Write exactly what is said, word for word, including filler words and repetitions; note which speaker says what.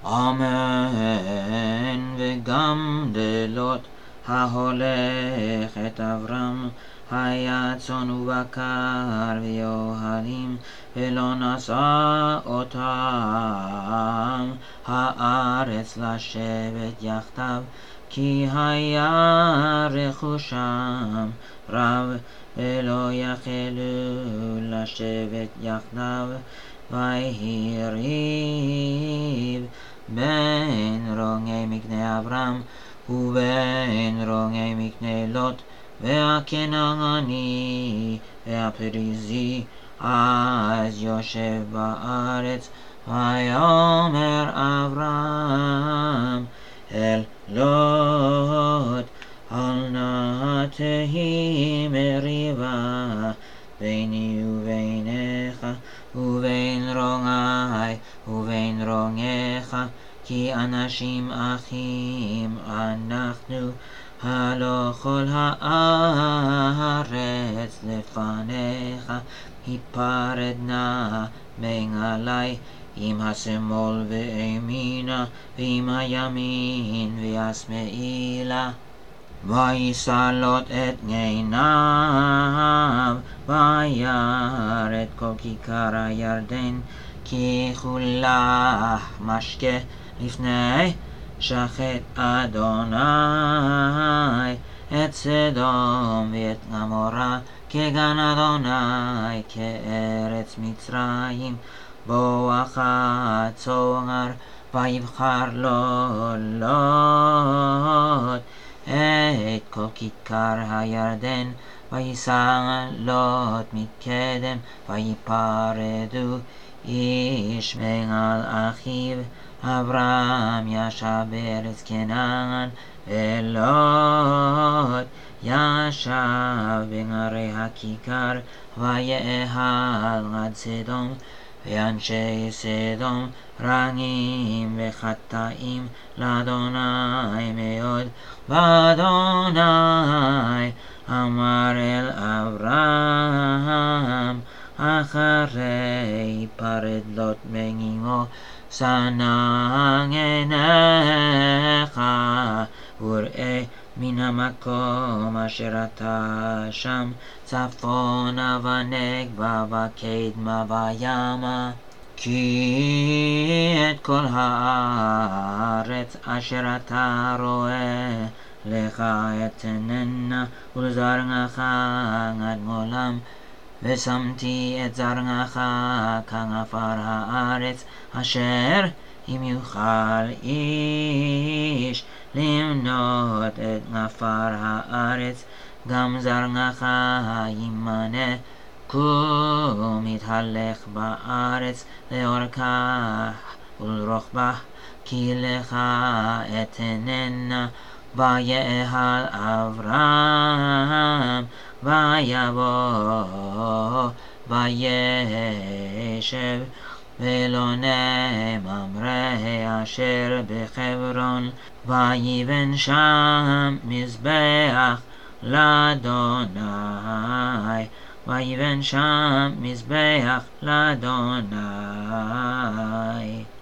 Speaker 1: אמן. וגם דלות ההולך את אברהם היה צאן ובקר ויוהלים, ולא נשא אותם הארץ לשבת יחדיו, כי היה רכושם רב, ולא יכלו לשבת יחדיו. ויהי ריב בין רוגי מקנה אברהם ובין רוגי מקנה לוט, והכנעני והפריזי אז יושב בארץ. ויאמר אברהם אל לוט, אל נא תהי מריבה ביני וביניך ובין רוגי ובין רוגיך, כי אנשים אחים אנחנו, הלא כל הארץ לפניך. היפרד נא בין עלי עם השמאל וימינה, ועם הימין והשמאלה. וישא לוט את עיניו וירא את כל כיכר הירדן, כי כולה משקה לפני שחט אדוני את סדום ואת גמורה, כגן אדוני כארץ מצרים. בואך צוהר ויבחר לו לוט את כל כיכר הירדן, ויסע לוט מקדם, ויפרדו איש מעל אחיו. אברהם ישב בארץ כנען, ולוט ישב בין ערי הכיכר, ויאהל עד סדום. ואנשי סדום רעים וחטאים לאדוני מאוד. ואדוני אמר אל אברהם אחרי פרד לוט מעמו, שנא עיניך וראה מן המקום אשר אתה שם, צפונה ונגבה וקדמה וימה, כי את כל הארץ אשר אתה רואה לך אתננה ולזרעך עד עולם. ושמתי את זרעך כעפר הארץ, אשר אם יוכל איש למנות את עפר הארץ, גם זרעך ימנה. קום התהלך בארץ לאורכה ולרוחבה, כי לך אתננה. ויאהל אברהם ויבוא וישב באלוני ממרא אשר בחברון, ויבן שם מזבח לאדוני, ויבן שם מזבח לאדוני.